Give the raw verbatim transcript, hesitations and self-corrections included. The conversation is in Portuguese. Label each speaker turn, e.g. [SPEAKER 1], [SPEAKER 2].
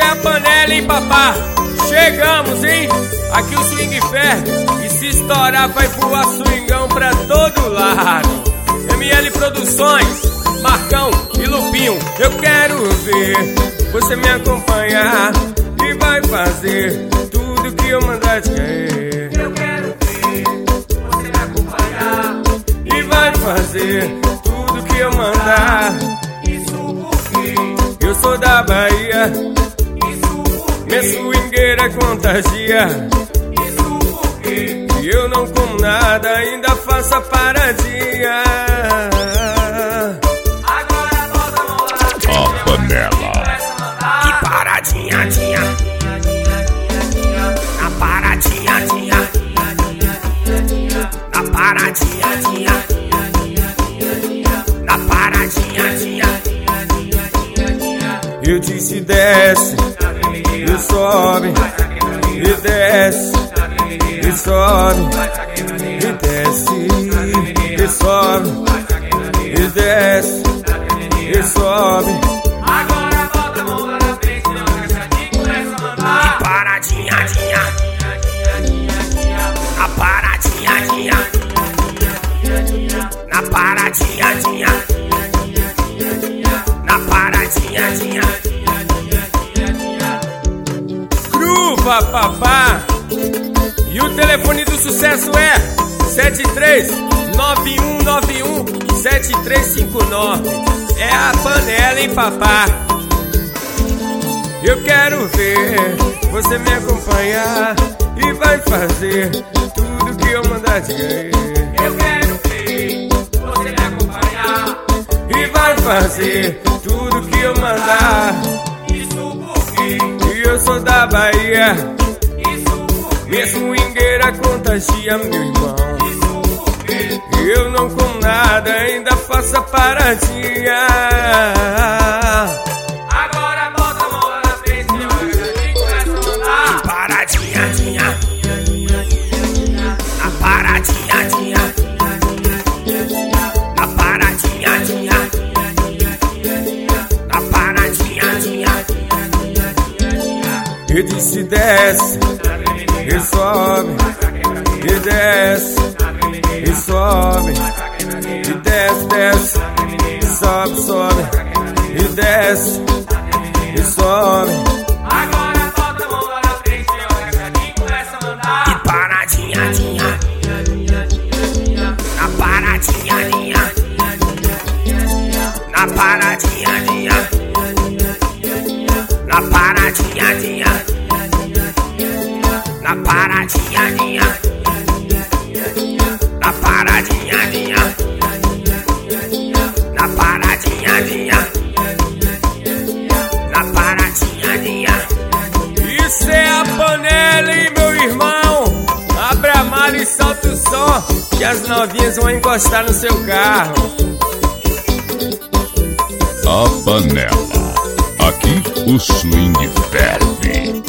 [SPEAKER 1] é a panela, hein, papá? Chegamos, hein? Aqui o swing ferve. E se estourar vai voar swingão pra todo lado. M L Produções, Marcão e Lupinho. Eu quero ver você me acompanhar e vai fazer tudo que eu mandar te querer.
[SPEAKER 2] Eu quero ver você me acompanhar
[SPEAKER 1] e vai fazer tudo que eu mandar.
[SPEAKER 2] Isso porque
[SPEAKER 1] eu sou da Bahia.
[SPEAKER 2] Isso porque
[SPEAKER 1] minha swingueira contagia.
[SPEAKER 2] Isso porque
[SPEAKER 1] e eu não como nada, ainda faço a paradinha.
[SPEAKER 2] Agora bota a mão lá na frente,
[SPEAKER 3] a panela.
[SPEAKER 2] Que paradinha, tinha. Na paradinha, tinha. Na paradinha, tinha. Na paradinha, tinha.
[SPEAKER 1] Eu disse desce, e sobe, e desce, e sobe, e desce, e sobe, e desce, e sobe.
[SPEAKER 2] Agora bota a mão lá na frente, não agachadinho, começa a mandar. Que paradinha, tinha. Na paradinha, tinha. Na paradinha, tinha. Na paradinha, tinha.
[SPEAKER 1] Gruva, papá. E o telefone do sucesso é sete três nove um nove um sete três cinco nove. É a panela, hein, papá? Eu quero ver você me acompanhar e vai fazer tudo que eu mandar te querer.
[SPEAKER 2] Eu quero ver você me acompanhar
[SPEAKER 1] e vai fazer tudo que eu mandar.
[SPEAKER 2] Isso porque
[SPEAKER 1] e eu sou da Bahia.
[SPEAKER 2] Isso porque
[SPEAKER 1] minha swingueira contagia, meu irmão.
[SPEAKER 2] Isso porque
[SPEAKER 1] eu não como nada, ainda faço a paradinha.
[SPEAKER 2] Agora bota a mão lá na frente, meu agachadinho, começa a mandar. Paradinha, tinha. Na paradinha, tinha. Na paradinha, tinha. Na paradinha, tinha.
[SPEAKER 1] Eu disse desce, e sobe, e desce, e sobe, e desce, desce, e sobe, sobe, e desce, e sobe.
[SPEAKER 2] Agora bota a mão lá na frente, meu agachadinho, começa a mandar. Que paradinha, tinha. Na paradinha, tinha. Na paradinha, tinha. Na paradinha, tinha. Na paradinha, tinha. Na paradinha, tinha. Na paradinha, tinha. Na paradinha, tinha.
[SPEAKER 1] Isso é a panela, hein, meu irmão? Abre a mala e solta o som, que as novinhas vão encostar no seu carro.
[SPEAKER 3] A panela. Aqui o swing ferve.